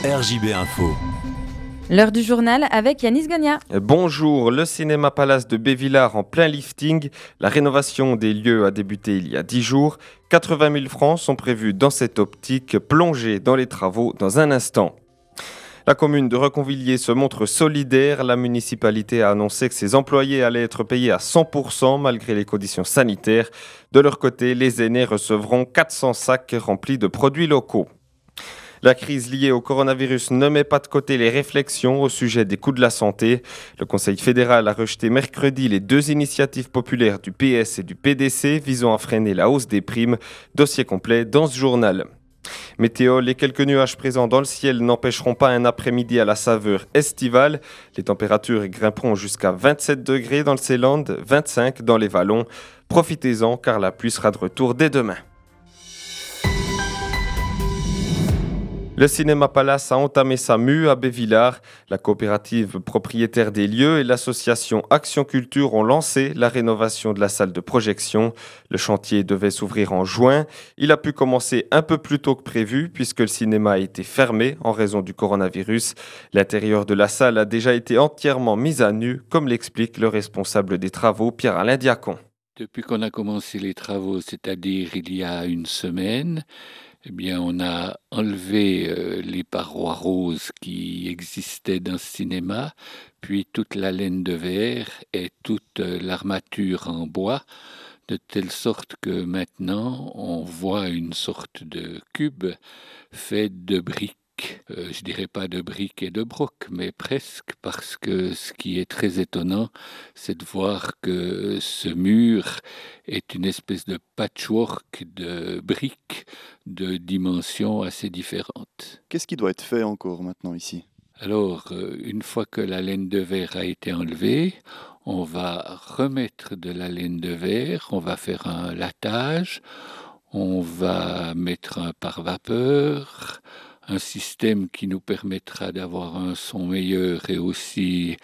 RJB Info. L'heure du journal avec Yanis Gonia. Bonjour, le Cinéma Palace de Bévillard en plein lifting. La rénovation des lieux a débuté il y a 10 jours. 80 000 francs sont prévus dans cette optique, plongée dans les travaux dans un instant. La commune de Reconvilliers se montre solidaire. La municipalité a annoncé que ses employés allaient être payés à 100% malgré les conditions sanitaires. De leur côté, les aînés recevront 400 sacs remplis de produits locaux. La crise liée au coronavirus ne met pas de côté les réflexions au sujet des coûts de la santé. Le Conseil fédéral a rejeté mercredi les deux initiatives populaires du PS et du PDC visant à freiner la hausse des primes. Dossier complet dans ce journal. Météo, les quelques nuages présents dans le ciel n'empêcheront pas un après-midi à la saveur estivale. Les températures grimperont jusqu'à 27 degrés dans le Ceyland, 25 dans les Vallons. Profitez-en car la pluie sera de retour dès demain. Le Cinéma Palace a entamé sa mue à Bévillard. La coopérative propriétaire des lieux et l'association Action Culture ont lancé la rénovation de la salle de projection. Le chantier devait s'ouvrir en juin. Il a pu commencer un peu plus tôt que prévu puisque le cinéma a été fermé en raison du coronavirus. L'intérieur de la salle a déjà été entièrement mis à nu, comme l'explique le responsable des travaux, Pierre-Alain Diacon. Depuis qu'on a commencé les travaux, c'est-à-dire il y a une semaine, on a enlevé les parois roses qui existaient dans ce cinéma, puis toute la laine de verre et toute l'armature en bois, de telle sorte que maintenant on voit une sorte de cube fait de briques. Je dirais pas de briques et de brocs, mais presque, parce que ce qui est très étonnant, c'est de voir que ce mur est une espèce de patchwork de briques de dimensions assez différentes. Qu'est-ce qui doit être fait encore maintenant ici ? Alors, une fois que la laine de verre a été enlevée, on va remettre de la laine de verre, on va faire un lattage, on va mettre un pare-vapeur, un système qui nous permettra d'avoir un son meilleur et aussi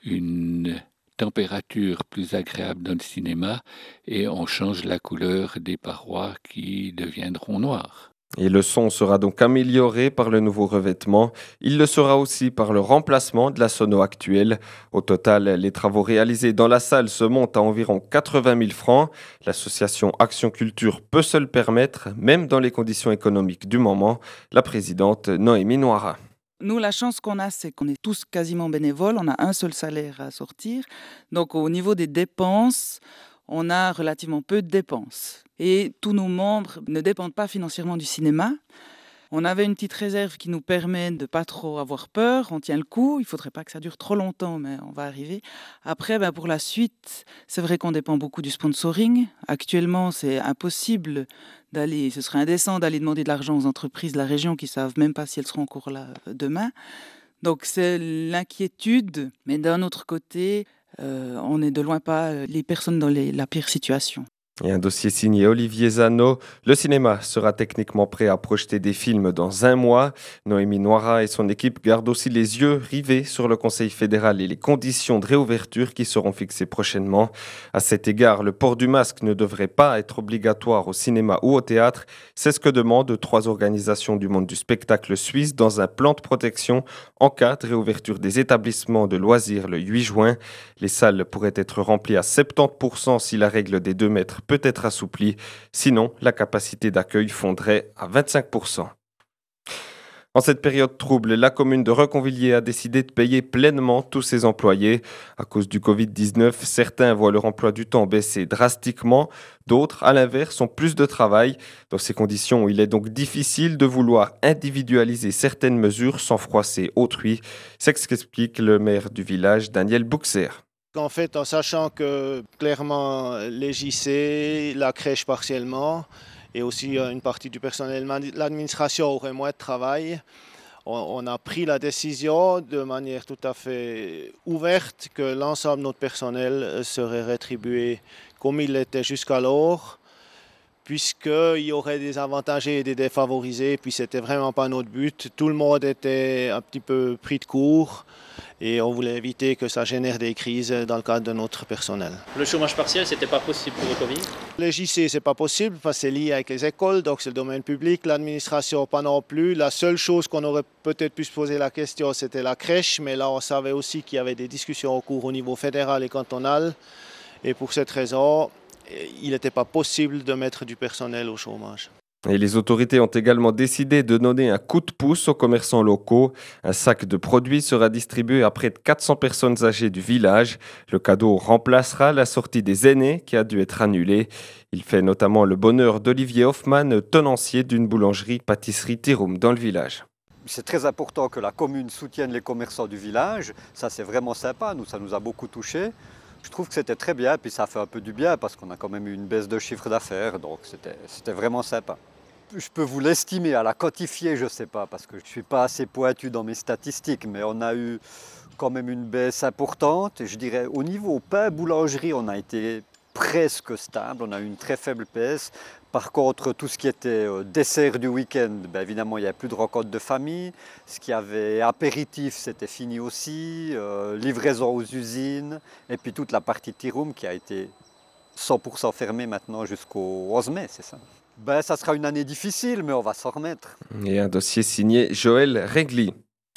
une température plus agréable dans le cinéma, et on change la couleur des parois qui deviendront noires. Et le son sera donc amélioré par le nouveau revêtement. Il le sera aussi par le remplacement de la sono actuelle. Au total, les travaux réalisés dans la salle se montent à environ 80 000 francs. L'association Action Culture peut se le permettre, même dans les conditions économiques du moment. La présidente Noémie Noira. Nous, la chance qu'on a, c'est qu'on est tous quasiment bénévoles. On a un seul salaire à sortir. Donc, au niveau des dépenses, on a relativement peu de dépenses. Et tous nos membres ne dépendent pas financièrement du cinéma. On avait une petite réserve qui nous permet de ne pas trop avoir peur. On tient le coup. Il ne faudrait pas que ça dure trop longtemps, mais on va arriver. Après, pour la suite, c'est vrai qu'on dépend beaucoup du sponsoring. Actuellement, c'est impossible d'aller, ce serait indécent d'aller demander de l'argent aux entreprises de la région qui ne savent même pas si elles seront encore là demain. Donc, c'est l'inquiétude. Mais d'un autre côté, on n'est de loin pas les personnes dans la pire situation. Et un dossier signé Olivier Zano. Le cinéma sera techniquement prêt à projeter des films dans un mois. Noémie Noira et son équipe gardent aussi les yeux rivés sur le Conseil fédéral et les conditions de réouverture qui seront fixées prochainement. À cet égard, le port du masque ne devrait pas être obligatoire au cinéma ou au théâtre. C'est ce que demandent 3 organisations du monde du spectacle suisse dans un plan de protection en cas de réouverture des établissements de loisirs le 8 juin. Les salles pourraient être remplies à 70% si la règle des 2 mètres peut être assouplie. Sinon, la capacité d'accueil fondrait à 25%. En cette période trouble, la commune de Reconvilliers a décidé de payer pleinement tous ses employés. À cause du Covid-19, certains voient leur emploi du temps baisser drastiquement. D'autres, à l'inverse, ont plus de travail. Dans ces conditions, il est donc difficile de vouloir individualiser certaines mesures sans froisser autrui. C'est ce qu'explique le maire du village, Daniel Buxer. En fait, en sachant que clairement les JC, la crèche partiellement et aussi une partie du personnel, l'administration aurait moins de travail, on a pris la décision de manière tout à fait ouverte que l'ensemble de notre personnel serait rétribué comme il l'était jusqu'alors, puisqu'il y aurait des avantagés et des défavorisés, puis c'était vraiment pas notre but. Tout le monde était un petit peu pris de court et on voulait éviter que ça génère des crises dans le cadre de notre personnel. Le chômage partiel, c'était pas possible pour le Covid? Les JC, c'est pas possible parce que c'est lié avec les écoles, donc c'est le domaine public. L'administration, pas non plus. La seule chose qu'on aurait peut-être pu se poser la question, c'était la crèche, mais là, on savait aussi qu'il y avait des discussions en cours au niveau fédéral et cantonal. Et pour cette raison, il n'était pas possible de mettre du personnel au chômage. Et les autorités ont également décidé de donner un coup de pouce aux commerçants locaux. Un sac de produits sera distribué à près de 400 personnes âgées du village. Le cadeau remplacera la sortie des aînés qui a dû être annulée. Il fait notamment le bonheur d'Olivier Hoffmann, tenancier d'une boulangerie-pâtisserie Tirum dans le village. C'est très important que la commune soutienne les commerçants du village. Ça, c'est vraiment sympa. Nous, ça nous a beaucoup touchés. Je trouve que c'était très bien, puis ça fait un peu du bien parce qu'on a quand même eu une baisse de chiffre d'affaires, donc c'était vraiment sympa. Je peux vous l'estimer, à la quantifier, je ne sais pas, parce que je ne suis pas assez pointu dans mes statistiques, mais on a eu quand même une baisse importante. Et je dirais, au niveau pain, boulangerie, on a été presque stable, on a eu une très faible baisse. Par contre, tout ce qui était dessert du week-end, évidemment, il n'y avait plus de rencontres de famille. Ce qui avait apéritif, c'était fini aussi. Livraison aux usines. Et puis toute la partie Tirum qui a été 100% fermée maintenant jusqu'au 11 mai, c'est ça. Ça sera une année difficile, mais on va s'en remettre. Et un dossier signé Joël Regli.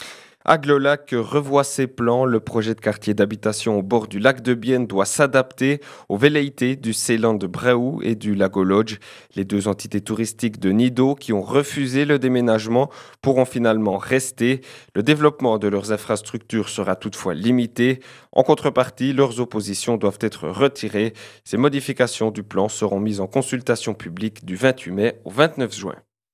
Aglo-Lac revoit ses plans. Le projet de quartier d'habitation au bord du lac de Bienne doit s'adapter aux velléités du Ceylan de Breau et du Lago Lodge. Les deux entités touristiques de Nido qui ont refusé le déménagement pourront finalement rester. Le développement de leurs infrastructures sera toutefois limité. En contrepartie, leurs oppositions doivent être retirées. Ces modifications du plan seront mises en consultation publique du 28 mai au 29 juin.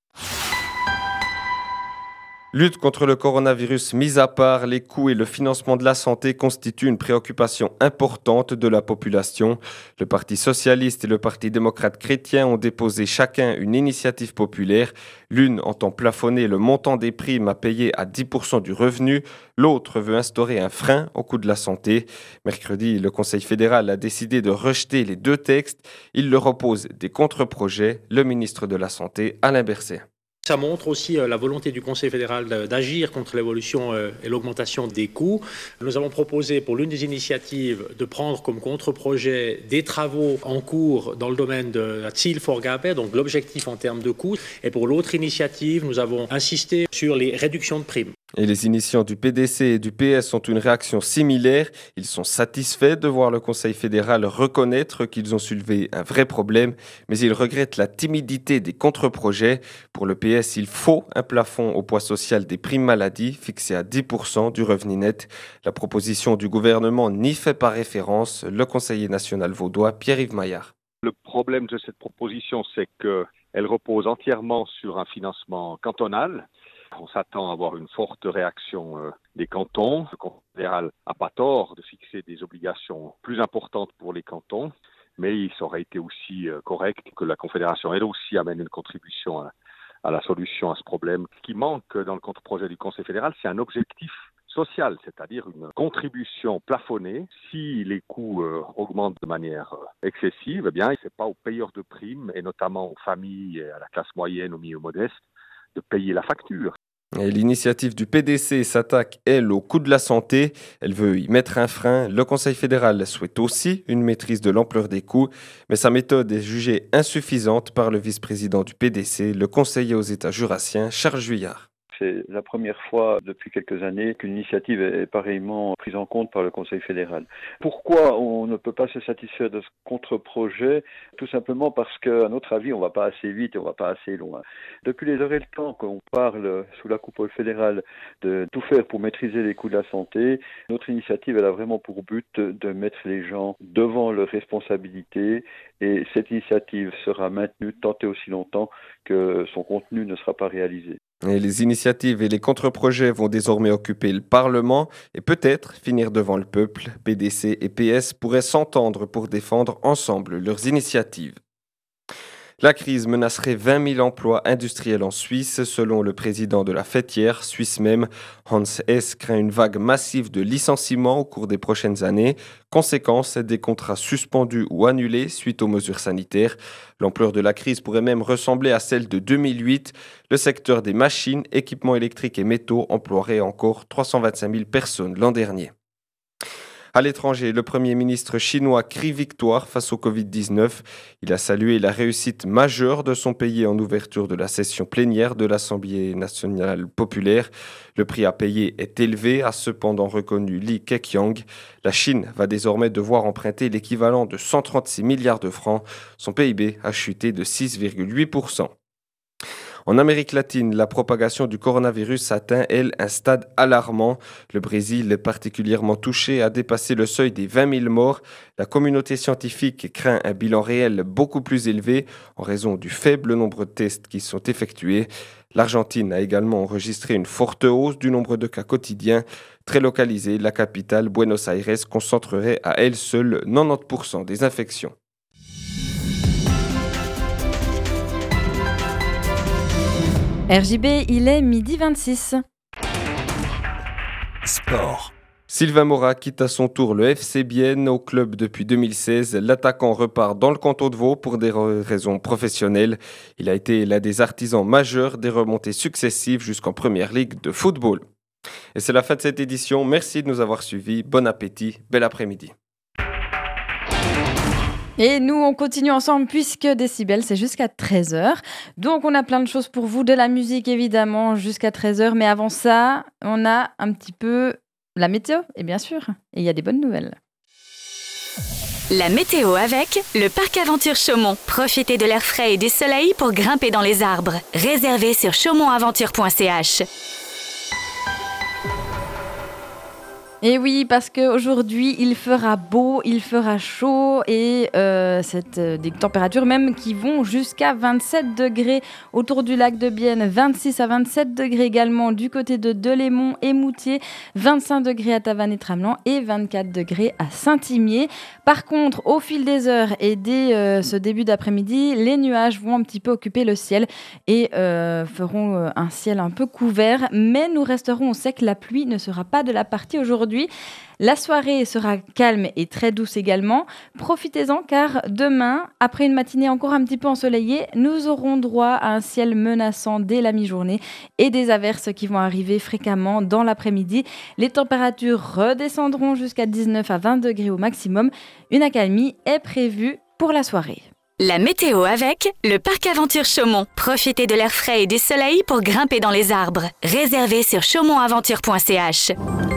Lutte contre le coronavirus mis à part, les coûts et le financement de la santé constituent une préoccupation importante de la population. Le Parti socialiste et le Parti démocrate chrétien ont déposé chacun une initiative populaire. L'une entend plafonner le montant des primes à payer à 10% du revenu. L'autre veut instaurer un frein au coût de la santé. Mercredi, le Conseil fédéral a décidé de rejeter les deux textes. Il leur oppose des contre-projets. Le ministre de la Santé, Alain Berset. Ça montre aussi la volonté du Conseil fédéral d'agir contre l'évolution et l'augmentation des coûts. Nous avons proposé pour l'une des initiatives de prendre comme contre-projet des travaux en cours dans le domaine de la Zielvorgabe, donc l'objectif en termes de coûts. Et pour l'autre initiative, nous avons insisté sur les réductions de primes. Et les initiants du PDC et du PS ont une réaction similaire. Ils sont satisfaits de voir le Conseil fédéral reconnaître qu'ils ont soulevé un vrai problème, mais ils regrettent la timidité des contre-projets. Pour le PS, il faut un plafond au poids social des primes maladie fixé à 10% du revenu net. La proposition du gouvernement n'y fait pas référence. Le conseiller national vaudois Pierre-Yves Maillard. Le problème de cette proposition, c'est qu'elle repose entièrement sur un financement cantonal. On s'attend à avoir une forte réaction des cantons. Le Conseil fédéral n'a pas tort de fixer des obligations plus importantes pour les cantons, mais il aurait été aussi correct que la Confédération, elle aussi, amène une contribution à la solution à ce problème. Ce qui manque dans le contre-projet du Conseil fédéral, c'est un objectif social, c'est-à-dire une contribution plafonnée. Si les coûts augmentent de manière excessive, ce n'est pas aux payeurs de primes, et notamment aux familles, à la classe moyenne, aux milieux modestes, de payer la facture. Et l'initiative du PDC s'attaque, elle, au coût de la santé. Elle veut y mettre un frein. Le Conseil fédéral souhaite aussi une maîtrise de l'ampleur des coûts, mais sa méthode est jugée insuffisante par le vice-président du PDC, le conseiller aux États jurassiens, Charles Juillard. C'est la première fois depuis quelques années qu'une initiative est pareillement prise en compte par le Conseil fédéral. Pourquoi on ne peut pas se satisfaire de ce contre-projet? Tout simplement parce qu'à notre avis, on ne va pas assez vite et on ne va pas assez loin. Depuis les heures et le temps qu'on parle sous la coupole fédérale de tout faire pour maîtriser les coûts de la santé, notre initiative elle a vraiment pour but de mettre les gens devant leurs responsabilités et cette initiative sera maintenue tant et aussi longtemps que son contenu ne sera pas réalisé. Et les initiatives et les contre-projets vont désormais occuper le Parlement et peut-être finir devant le peuple. PDC et PS pourraient s'entendre pour défendre ensemble leurs initiatives. La crise menacerait 20 000 emplois industriels en Suisse, selon le président de la fêtière, suisse même. Hans Hess craint une vague massive de licenciements au cours des prochaines années. Conséquence, des contrats suspendus ou annulés suite aux mesures sanitaires. L'ampleur de la crise pourrait même ressembler à celle de 2008. Le secteur des machines, équipements électriques et métaux emploierait encore 325 000 personnes l'an dernier. À l'étranger, le Premier ministre chinois crie victoire face au Covid-19. Il a salué la réussite majeure de son pays en ouverture de la session plénière de l'Assemblée nationale populaire. Le prix à payer est élevé, a cependant reconnu Li Keqiang. La Chine va désormais devoir emprunter l'équivalent de 136 milliards de francs. Son PIB a chuté de 6,8%. En Amérique latine, la propagation du coronavirus atteint, elle, un stade alarmant. Le Brésil, particulièrement touché, a dépassé le seuil des 20 000 morts. La communauté scientifique craint un bilan réel beaucoup plus élevé en raison du faible nombre de tests qui sont effectués. L'Argentine a également enregistré une forte hausse du nombre de cas quotidiens. Très localisée, la capitale, Buenos Aires, concentrerait à elle seule 90% des infections. RJB, il est 12h26. Sport. Sylvain Mora quitte à son tour le FC Bienne au club depuis 2016. L'attaquant repart dans le canton de Vaud pour des raisons professionnelles. Il a été l'un des artisans majeurs des remontées successives jusqu'en première ligue de football. Et c'est la fin de cette édition. Merci de nous avoir suivis. Bon appétit, bel après-midi. Et nous, on continue ensemble puisque Décibel, c'est jusqu'à 13h. Donc, on a plein de choses pour vous, de la musique évidemment jusqu'à 13h. Mais avant ça, on a un petit peu la météo, et bien sûr, et il y a des bonnes nouvelles. La météo avec le Parc Aventure Chaumont. Profitez de l'air frais et du soleil pour grimper dans les arbres. Réservez sur chaumontaventure.ch. Et oui, parce qu'aujourd'hui, il fera beau, il fera chaud et des températures même qui vont jusqu'à 27 degrés autour du lac de Bienne, 26 à 27 degrés également du côté de Delémont et Moutier, 25 degrés à Tavannes et Tramelan et 24 degrés à Saint-Imier. Par contre, au fil des heures et dès ce début d'après-midi, les nuages vont un petit peu occuper le ciel et feront un ciel un peu couvert, mais nous resterons au sec, la pluie ne sera pas de la partie aujourd'hui. La soirée sera calme et très douce également. Profitez-en car demain, après une matinée encore un petit peu ensoleillée, nous aurons droit à un ciel menaçant dès la mi-journée et des averses qui vont arriver fréquemment dans l'après-midi. Les températures redescendront jusqu'à 19 à 20 degrés au maximum. Une accalmie est prévue pour la soirée. La météo avec le Parc Aventure Chaumont. Profitez de l'air frais et du soleil pour grimper dans les arbres. Réservez sur chaumontaventure.ch.